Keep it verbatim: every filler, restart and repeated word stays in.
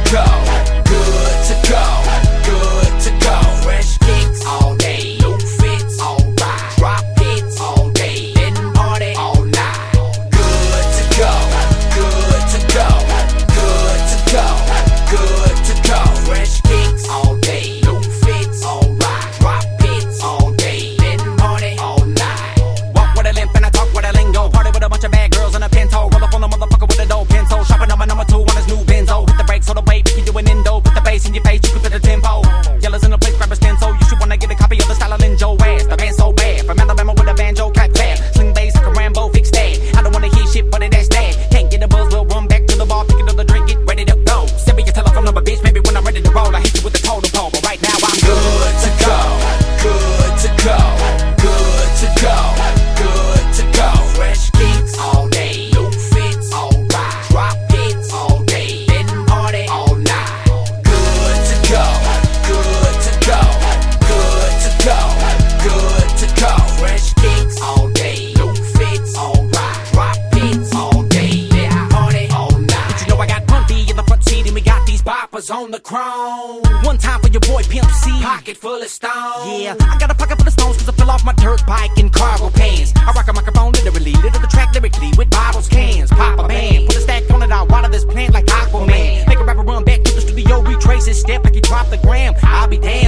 go, good to go, good to go. Fresh kicks all day, new fits alright, drop hits all day, then party all night. Good to go, good to go, good to go, good to go. Fresh kicks all day, new fits alright, drop hits all day, then party all night. Walk with a limp and I talk with a lingo. Party with a bunch of bad girls in a pinto. Roll up on the motherfucker with a dope pencil. Shopping on my number two on his new Benzo. Hit the brakes on the way, we can do an endo. Put the bass in your face, you can feel the tempo. Yellows in the place, grab a stencil. You should wanna get a copy of the style of Lin Joe ass. The band's so bad, from Alabama with a banjo, clap clap. Sling bass like a Rambo, fix that. I don't wanna hear shit, but it that's that. Can't get a buzz, we'll run back to the bar, pick another drink, get ready to go. Send me your telephone number, bitch, maybe when I'm ready to roll, I hit you with the totem pole. But right now I'm good to go, good to go, good to go, good to go. Fresh kicks all day, new fits alright, drop hits all day, then party all night. Good to go, good to go, good to go, good to go. Fresh kicks all day, new fits alright, drop hits all day, then party all night. But you know I got Punty in the front seat and we got these boppers on the chrome. One time for your boy Pimp C. Pocket full of stones. Yeah, I got a pocket full of stones cause I fell off my dirt bike in cargo pants. I rock a microphone literally, litter the track lyrically with bottles, cans, pop a band. Put a stack on it, I'll water this plant like Aquaman. Make a rapper run back to the studio, retrace his step like he dropped the gram. I'll be damned.